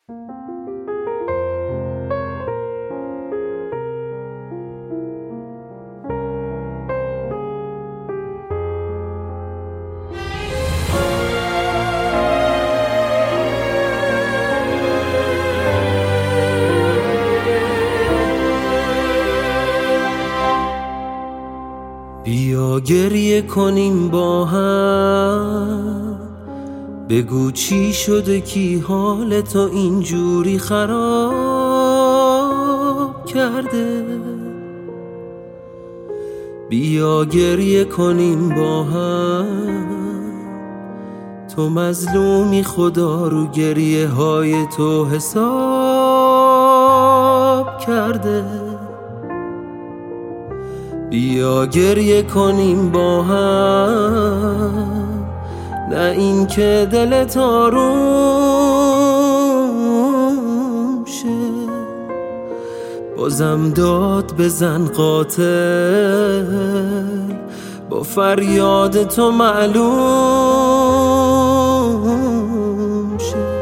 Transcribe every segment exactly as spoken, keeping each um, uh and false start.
بیا گریه کنیم با هم، بگو چی شده کی حال تو اینجوری خراب کرده. بیا گریه کنیم با هم، تو مظلومی خدا رو گریه های تو حساب کرده. بیا گریه کنیم با هم، نه این که دلت آروم شه، بازم داد بزن قاتل با فریاد تو معلوم شه.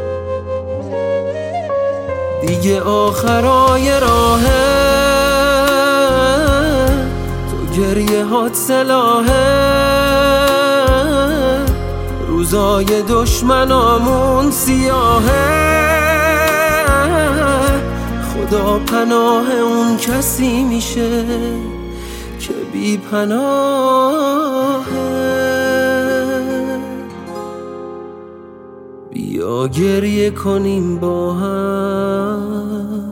دیگه آخرای راهه، گریه هات سلاحه، روزای دشمنامون سیاهه. خدا پناه اون کسی میشه که بی پناهه. بیا گریه کنیم با هم.